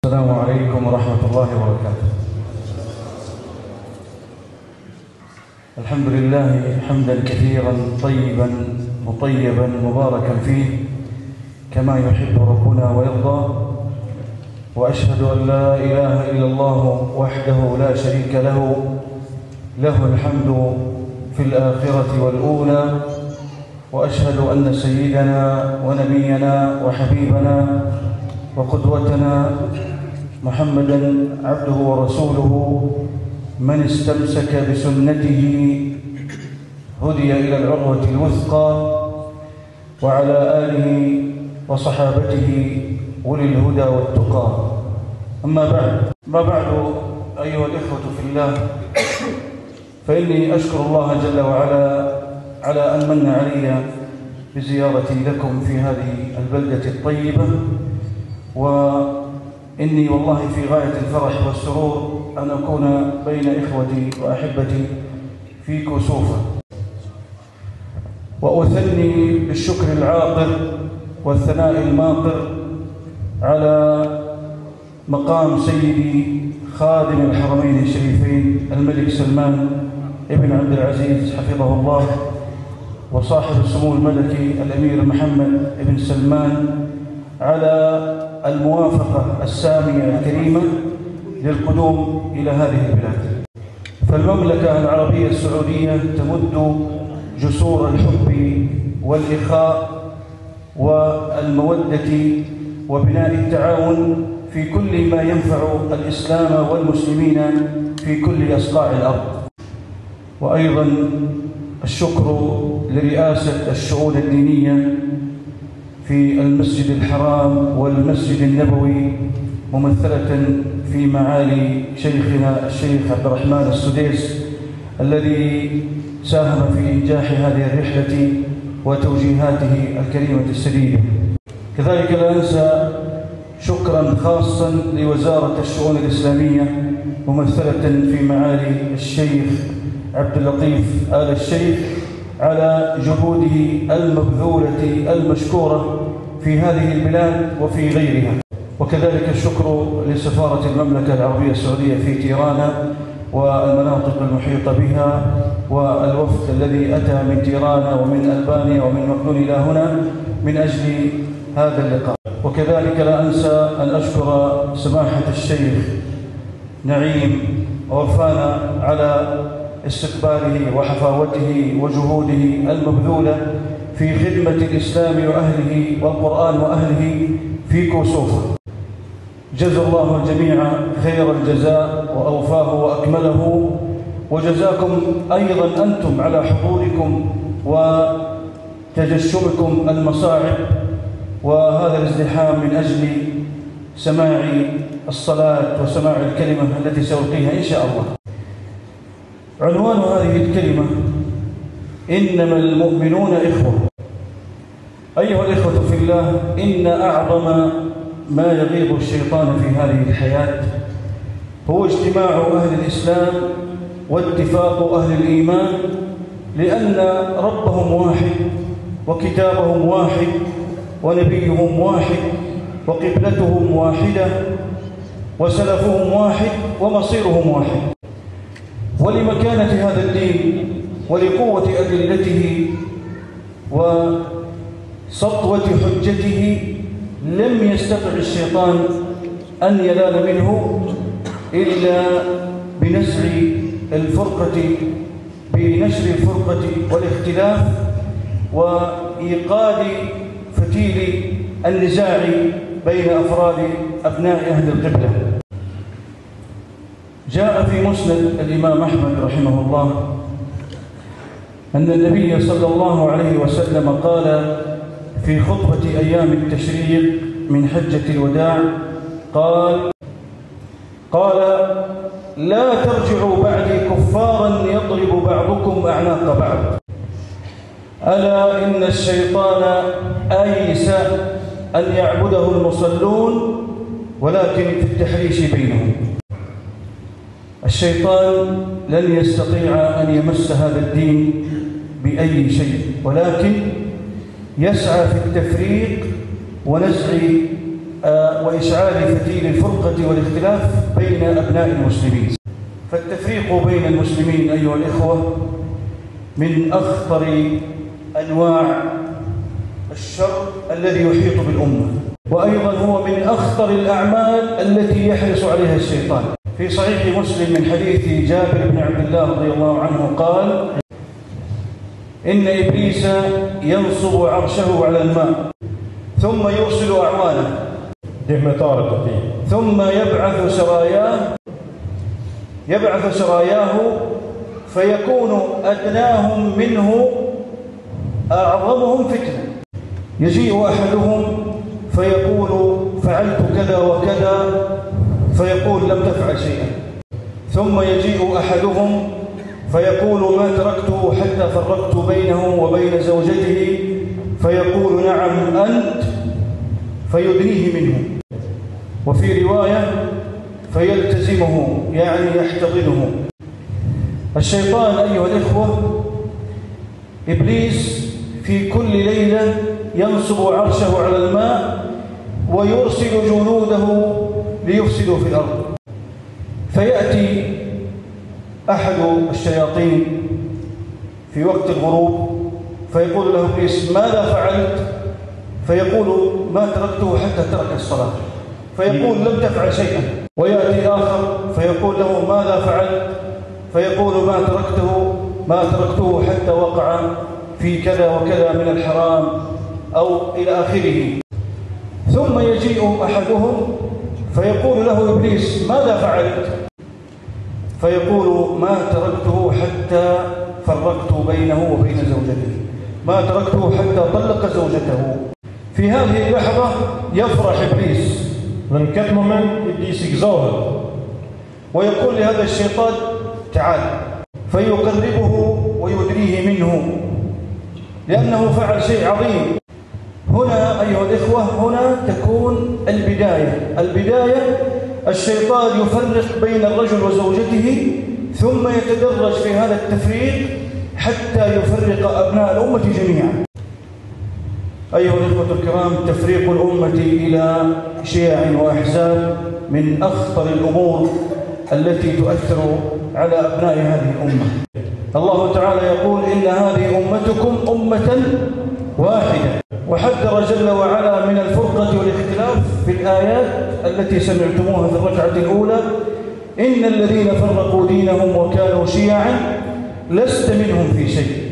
السلام عليكم ورحمة الله وبركاته. الحمد لله حمدا كثيرا طيبا مطيبا مباركا فيه كما يحب ربنا ويرضى، وأشهد أن لا إله إلا الله وحده لا شريك له، له الحمد في الآخرة والأولى، وأشهد أن سيدنا ونبينا وحبيبنا وقدوتنا محمدًا عبده ورسوله من استمسك بسنته هدي إلى العروة الوثقى، وعلى آله وصحابته أولي الهدى والتقى. أما بعد أيها الإخوة في الله، فإني أشكر الله جل وعلا على أن من علي بزيارتي لكم في هذه البلدة الطيبة، وإني والله في غاية الفرح والسرور أن أكون بين إخوتي وأحبتي في كسوفة، وأثني بالشكر العاطر والثناء الماطر على مقام سيدي خادم الحرمين الشريفين الملك سلمان ابن عبد العزيز حفظه الله، وصاحب السمو الملكي الأمير محمد بن سلمان على الموافقة السامية الكريمة للقدوم إلى هذه البلاد. فالمملكة العربية السعودية تمد جسور الحب والإخاء والمودة وبناء التعاون في كل ما ينفع الإسلام والمسلمين في كل أصقاع الأرض. وأيضا الشكر لرئاسة الشؤون الدينية في المسجد الحرام والمسجد النبوي، ممثلة في معالي شيخنا الشيخ عبد الرحمن السديس الذي ساهم في إنجاح هذه الرحلة وتوجيهاته الكريمة السديدة. كذلك لا أنسى شكرا خاصا لوزارة الشؤون الإسلامية ممثلة في معالي الشيخ عبد اللطيف آل الشيخ على جهوده المبذولة المشكورة في هذه البلاد وفي غيرها. وكذلك الشكر لسفارة المملكة العربية السعودية في تيرانا والمناطق المحيطة بها، والوفد الذي أتى من تيرانا ومن ألبانيا ومن مقدون إلى هنا من أجل هذا اللقاء. وكذلك لا أنسى أن أشكر سماحة الشيخ نعيم ووفانا على استقباله وحفاوته وجهوده المبذولة في خدمة الإسلام وأهله والقرآن وأهله في كسوفة. جزا الله الجميع خير الجزاء وأوفاه وأكمله، وجزاكم أيضا أنتم على حضوركم وتجشمكم المصاعب وهذا الازدحام من أجل سماع الصلاة وسماع الكلمة التي سألقيها إن شاء الله. عنوان هذه الكلمة: إنما المؤمنون إخوة. أيها الإخوة في الله، إن أعظم ما يغيظ الشيطان في هذه الحياة هو اجتماع أهل الإسلام واتفاق أهل الإيمان، لأن ربهم واحد وكتابهم واحد ونبيهم واحد وقبلتهم واحدة وسلفهم واحد ومصيرهم واحد. ولمكانة هذا الدين ولقوة أدلته وسطوة حجته لم يستطع الشيطان أن ينال منه إلا بنشر الفرقة والاختلاف وإيقاد فتيل النزاع بين أفراد أبناء أهل القبلة. جاء في مسند الإمام أحمد رحمه الله أن النبي صلى الله عليه وسلم قال في خطبة أيام التشريق من حجة الوداع، قال: لا ترجعوا بعدي كفارا يضرب بعضكم أعناق بعض، ألا إن الشيطان أيس أن يعبده المصلون ولكن في التحريش بينهم. الشيطان لن يستطيع أن يمس هذا الدين بأي شيء، ولكن يسعى في التفريق ونزع وإشعال فتيل الفرقة والاختلاف بين أبناء المسلمين. فالتفريق بين المسلمين أيها الإخوة من أخطر أنواع الشر الذي يحيط بالأمة، وأيضا هو من أخطر الأعمال التي يحرص عليها الشيطان. في صحيح مسلم من حديث جابر بن عبد الله رضي الله عنه قال: إن إبليس ينصب عرشه على الماء ثم يرسل أعوانه ثم يبعث سراياه فيكون أدناهم منه أعظمهم فتنة. يجيء أحدهم فيقول فعلت كذا وكذا فيقول لم تفعل شيئا، ثم يجيء أحدهم فيقول ما تركته حتى فرقت بينه وبين زوجته فيقول نعم أنت، فيدنيه منه. وفي رواية فيلتزمه يعني يحتضنه. الشيطان أيها الإخوة إبليس في كل ليلة ينصب عرشه على الماء ويرسل جنوده ليفسدوا في الأرض. فيأتي أحد الشياطين في وقت الغروب فيقول له إبليس ماذا فعلت؟ فيقول ما تركته حتى ترك الصلاة، فيقول لم تفعل شيئا. ويأتي آخر فيقول له ماذا فعلت؟ فيقول ما تركته حتى وقع في كذا وكذا من الحرام أو إلى آخره. ثم يجيء أحدهم فيقول له إبليس ماذا فعلت؟ فيقول ما تركته حتى فرقت بينه وبين زوجته، ما تركته حتى طلق زوجته. في هذه اللحظة يفرح إبليس ويقول لهذا الشيطان تعال، فيقربه ويدريه منه لأنه فعل شيء عظيم. هنا أيها الإخوة هنا تكون البداية الشيطان يفرق بين الرجل وزوجته، ثم يتدرج في هذا التفريق حتى يفرق أبناء الأمة جميعا. أيها الإخوة الكرام، تفريق الأمة إلى شيع وأحزاب من أخطر الأمور التي تؤثر على أبناء هذه الأمة. الله تعالى يقول إن هذه أمتكم أمة واحدة، وحذر جل وعلا من الفرقة والاختلاف في الآيات التي سمعتموها في الركعة الأولى: إن الذين فرقوا دينهم وكانوا شيعا لست منهم في شيء.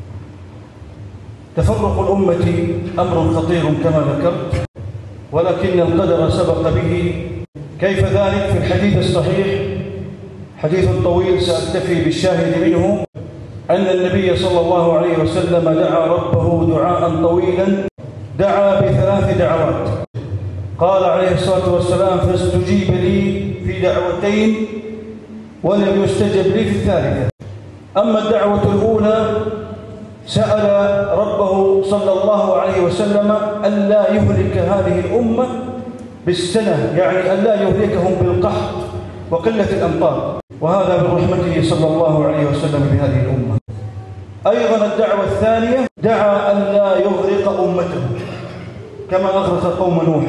تفرق الأمة أمر خطير كما ذكرت، ولكن القدر سبق به. كيف ذلك؟ في الحديث الصحيح، حديث طويل سأكتفي بالشاهد منه، أن النبي صلى الله عليه وسلم دعا ربه دعاء طويلا، دعا ب3 دعوات. قال عليه الصلاة والسلام: فاستجيب لي في دعوتين ولم يستجب لي في الثالثة. أما الدعوة الأولى سأل ربه صلى الله عليه وسلم ألا يهلك هذه الأمة بالسنة، يعني ألا يهلكهم بالقحط وقلة الأمطار، وهذا من رحمته صلى الله عليه وسلم بهذه الأمة. أيضا الدعوة الثانية دعا ألا يغرق أمته كما أغرق قوم نوح،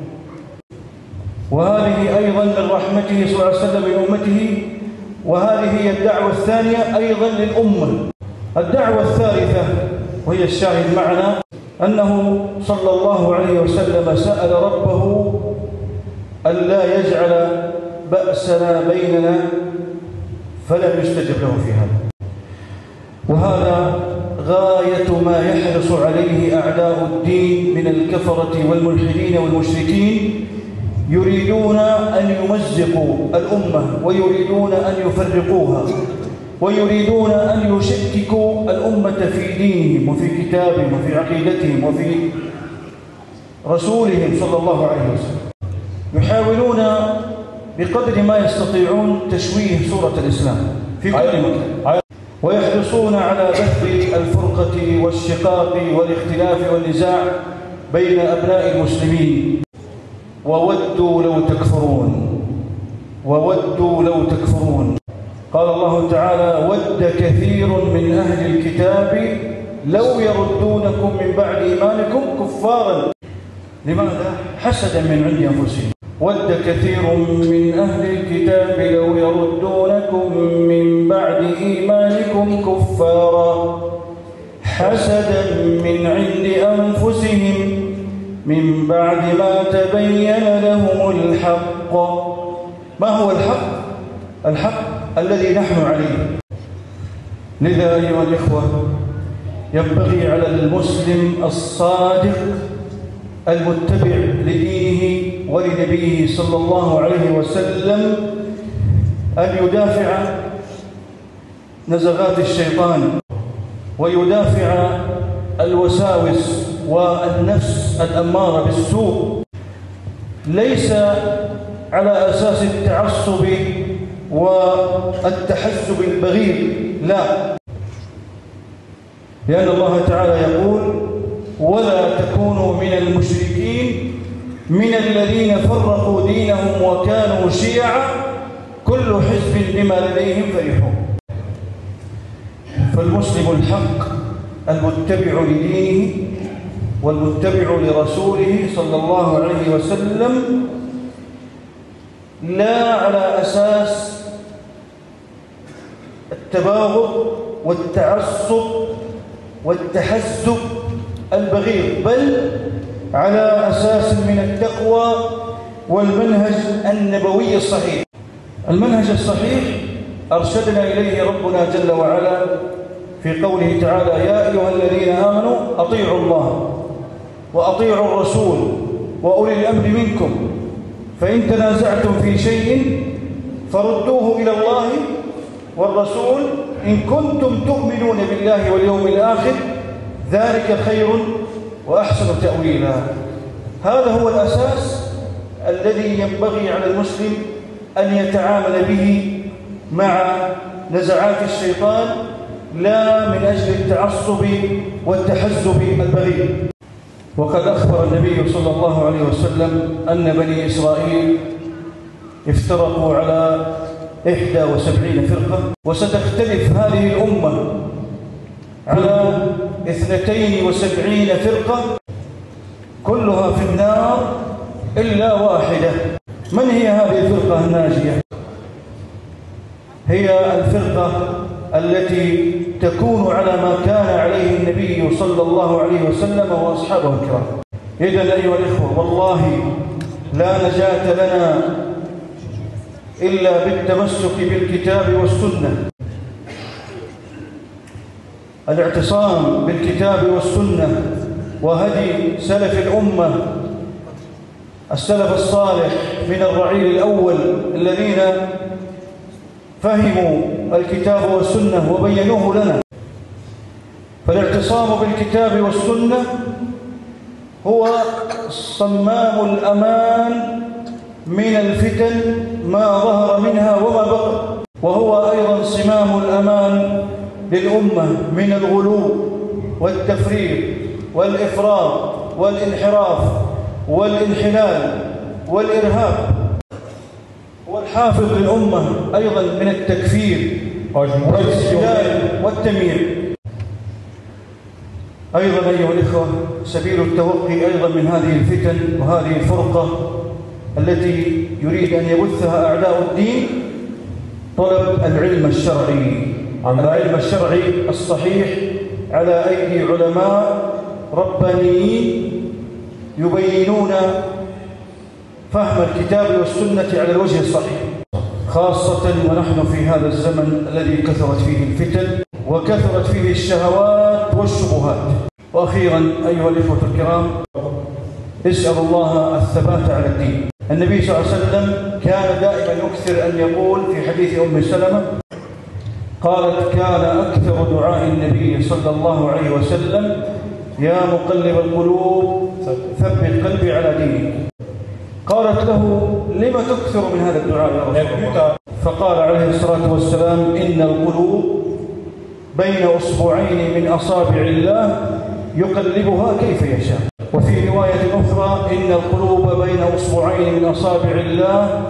وهذه أيضا من رحمته صلى الله عليه وسلم بأمته، وهذه هي الدعوة الثانية أيضا للأمة. الدعوة الثالثة وهي الشاهد معنا، أنه صلى الله عليه وسلم سأل ربه ألا يجعل بأسنا بيننا، فلم يستجب له في هذا. وهذا غاية ما يحرص عليه أعداء الدين من الكفرة والملحدين والمشركين، يريدون أن يمزقوا الأمة، ويريدون أن يفرقوها، ويريدون أن يشككوا الأمة في دينهم وفي كتابهم وفي عقيدتهم وفي رسولهم صلى الله عليه وسلم. يحاولون بقدر ما يستطيعون تشويه صورة الإسلام في كل مكان، ويحرصون على بث الفرقة والشقاق والاختلاف والنزاع بين أبناء المسلمين. وودوا لو تكفرون. قال الله تعالى: ود كثير من أهل الكتاب لو يردونكم من بعد إيمانكم كفارا. لماذا؟ حسدا من عند أنفسهم. ود كثير من أهل الكتاب لو يردونكم من بعد إيمانكم كفارا حسدا من عند أنفسهم من بعد ما تبين لهم الحق. ما هو الحق؟ الحق الذي نحن عليه. لذا أيها الإخوة ينبغي على المسلم الصادق المتبع لدينه ولنبيه صلى الله عليه وسلم أن يدافع نزغات الشيطان ويدافع الوساوس والنفس الأمارة بالسوء، ليس على أساس التعصب والتحزب البغيض، لا، لأن الله تعالى يقول: ولا تكونوا من المشركين من الذين فرقوا دينهم وكانوا شيعا كل حزب بما لديهم فرحون. فالمسلم الحق المتبع لدينه والمتبع لرسوله صلى الله عليه وسلم لا على أساس التباغض والتعصب والتحزب البغيض، بل على أساس من التقوى والمنهج النبوي الصحيح. المنهج الصحيح أرشدنا إليه ربنا جل وعلا في قوله تعالى: يا أيها الذين آمنوا أطيعوا الله وأطيعوا الرسول وأولي الأمر منكم فإن تنازعتم في شيء فردوه إلى الله والرسول إن كنتم تؤمنون بالله واليوم الآخر ذلك خير وأحسن تأويلا. هذا هو الأساس الذي ينبغي على المسلم أن يتعامل به مع نزعات الشيطان، لا من أجل التعصب والتحزب البغيض. وقد أخبر النبي صلى الله عليه وسلم أن بني إسرائيل افترقوا على 71 فرقة، وستختلف هذه الأمة على 72 فرقة كلها في النار إلا واحدة. من هي هذه الفرقة الناجية؟ هي الفرقة التي تكون على ما كان عليه النبي صلى الله عليه وسلم وأصحابه الكرام. إذن أيها الإخوة، والله لا نجاة لنا إلا بالتمسك بالكتاب والسنة. الاعتصام بالكتاب والسنة وهدي سلف الأمة السلف الصالح من الرعيل الأول الذين فهموا الكتاب والسنة وبينوه لنا. فالاعتصام بالكتاب والسنة هو صمام الأمان من الفتن ما ظهر منها وما بطن، وهو أيضا صمام الأمان للأمة من الغلو والتفريط والإفراط والانحراف والانحلال والإرهاب، والحافظ للأمة أيضا من التكفير والاستهلال والتمييع. أيضا أيها الإخوة، سبيل التوقي أيضا من هذه الفتن وهذه الفرقة التي يريد أن يبثها أعداء الدين طلب العلم الشرعي، العلم الشرعي الصحيح على أيدي علماء ربانيين يبينون فهم الكتاب والسنة على الوجه الصحيح، خاصة ونحن في هذا الزمن الذي كثرت فيه الفتن وكثرت فيه الشهوات والشبهات. وأخيرا أيها الإخوة الكرام، اسأل الله الثبات على الدين. النبي صلى الله عليه وسلم كان دائما يكثر أن يقول في حديث أم سلمة قالت: كان أكثر دعاء النبي صلى الله عليه وسلم: يا مقلب القلوب ثبت قلبي على دينك. قالت له: لم تكثر من هذا الدعاء يا رسول الله؟ فقال عليه الصلاة والسلام: إن القلوب بين أصبعين من أصابع الله يقلبها كيف يشاء. وفي رواية أخرى: إن القلوب بين أصبعين من أصابع الله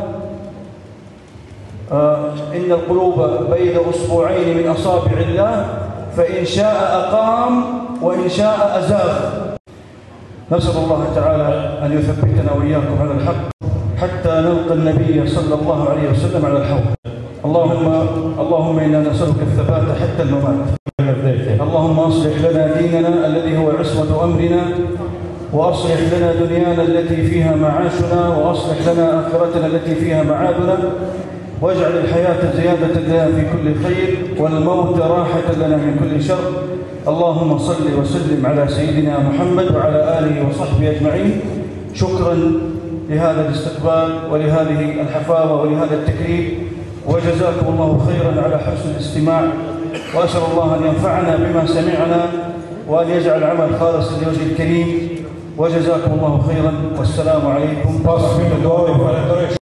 إن القلوب بين أصبعين من أصابع الله فإن شاء أقام وإن شاء أزاغ. نسأل الله تعالى أن يثبتنا وإياكم على الحق حتى نلقى النبي صلى الله عليه وسلم على الحوض. اللهم إنا نسألك الثبات حتى الممات. اللهم أصلح لنا ديننا الذي هو عصمة أمرنا، وأصلح لنا دنيانا التي فيها معاشنا، وأصلح لنا آخرتنا التي فيها معادنا، واجعل الحياة زيادة لنا في كل خير والموت راحة لنا من كل شر. اللهم صل وسلم على سيدنا محمد وعلى آله وصحبه أجمعين. شكرا لهذا الاستقبال ولهذه الحفاوة ولهذا التكريم، وجزاكم الله خيرا على حسن الاستماع، وأسأل الله أن ينفعنا بما سمعنا وأن يجعل العمل خالصا لوجه الكريم. وجزاكم الله خيرا، والسلام عليكم ورحمة الله وبركاته.